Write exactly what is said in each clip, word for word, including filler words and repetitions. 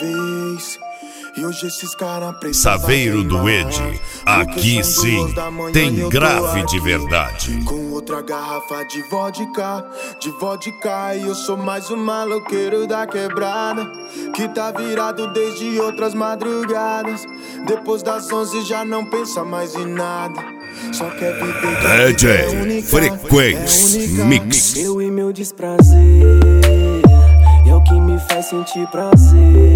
vez. E hoje esses caras precisam Saveiro do Ed, aqui sim tem grave de verdade. Com outra garrafa de vodka, de vodka. E eu sou mais um maloqueiro da quebrada, que tá virado desde outras madrugadas. Depois das onze já não pensa mais em nada, só quer viver. D J Frequência Mix. Eu e meu desprazer é o que me faz sentir prazer,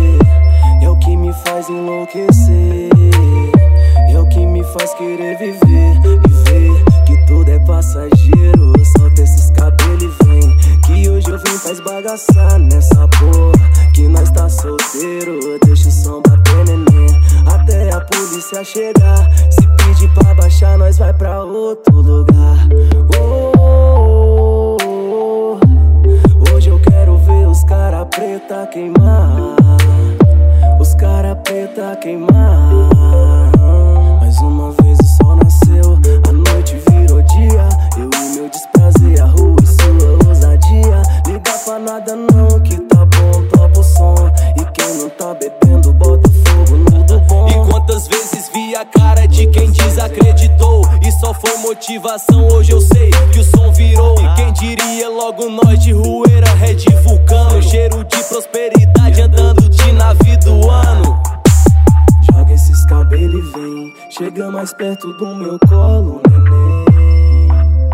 é o que me faz enlouquecer, é o que me faz querer viver e ver que tudo é passageiro. Solta esses cabelos e vem, que hoje eu vim pra esbagaçar nessa porra, que nós tá solteiro. Deixa o som bater, neném, até a polícia chegar. Se pedir pra baixar, nós vai pra outro lugar. Oh, oh, oh, oh. Hoje eu quero ver os cara preta queimar, os cara preta queimar. Mais uma vez o sol nasceu, a noite virou dia. Eu e meu desprazer, a rua e sua ousadia. Liga pra nada não, que tá bom, topa o som. E quem não tá bebendo, bota fogo no do bom. E quantas vezes vi a cara de quem desacreditou, e só foi motivação, hoje eu sei que o som virou. E quem diria logo nós de Rueira, Red Vulcano, cheiro de prosperidade andando de navio do ano. Joga esses cabelos e vem, chega mais perto do meu colo, neném.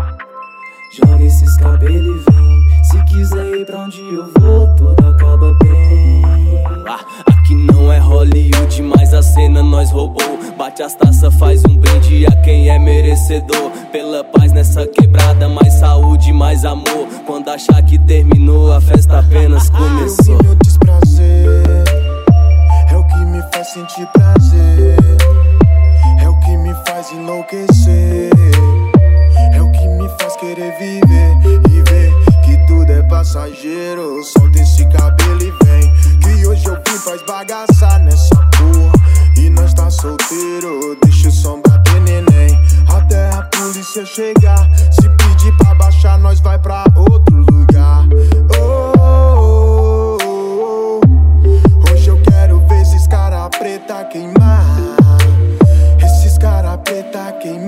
Joga esses cabelos e vem, se quiser ir pra onde eu vou, tudo acaba bem. Ah, aqui não é Hollywood, mas a cena nós roubou. Bate as taças, faz um brinde a quem é merecedor. Pela paz nessa quebrada, mais saúde, mais amor. Quando achar que terminou, a festa apenas começou. Eu vi meu desprazer, é o que me faz sentir prazer, é o que me faz enlouquecer, é o que me faz querer viver e ver que tudo é passageiro. Solta esse cabelo e vem, que hoje eu vim pra esbagaçar nessa porra, e nós tá solteiro. Deixa o som bater, neném, até a polícia chegar. Se pedir pra baixar, nós vai pra outro lugar. Oh, oh, oh, oh. Hoje eu quero ver esses cara preta queimar, esses cara preta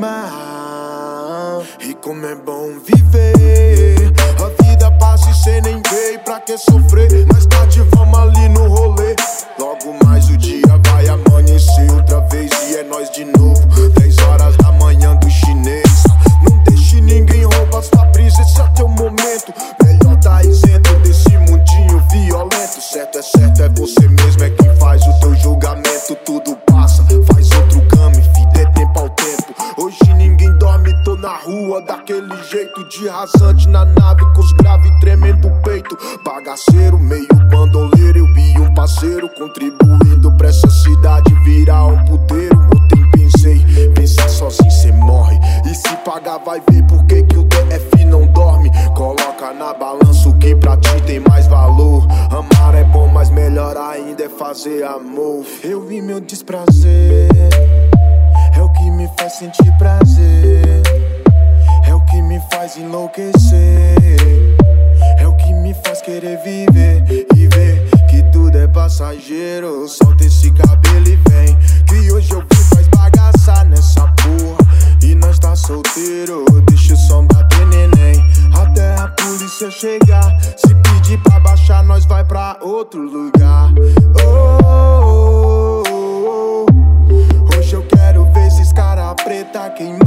queimar. E como é bom viver, a vida passa e cê nem veio, pra que sofrer? Mais tarde vamos ali no rolê, logo mais o dia vai amanhecer outra vez e é nós de novo. Dez horas da manhã do chinês, não deixe ninguém roubar sua brisa, esse é teu momento. Melhor tá isento desse mundinho violento. Certo é certo, é você mesmo, é quem faz o teu julgamento. Tudo passa, faz outro game, fi, dê tempo ao tempo. Hoje ninguém dorme, tô na rua daquele jeito, de rasante na nave com os graves tremendo o peito. Bagaceiro, meio bandoleiro, eu vi um parceiro contribuindo pra essa cidade virar um puteiro. Ontem pensei, pensar sozinho cê morre, e se pagar vai ver por que que o D F não dorme. Coloca na balança o que pra ti tem mais valor. Amar é bom, mas melhor ainda é fazer amor. Eu vi meu desprazer, é o que me faz sentir prazer, é o que me faz enlouquecer, é o que me faz querer viver e ver que tudo é passageiro. Solta esse cabelo e vem, que hoje eu vim pra esbagaçar nessa porra, e nós tá solteiro. Deixa o som bater, neném, até a polícia chegar. Se pedir pra baixar, nós vai pra outro lugar. Oh, oh, oh, oh. Hoje eu quero ver esses cara preta queimar,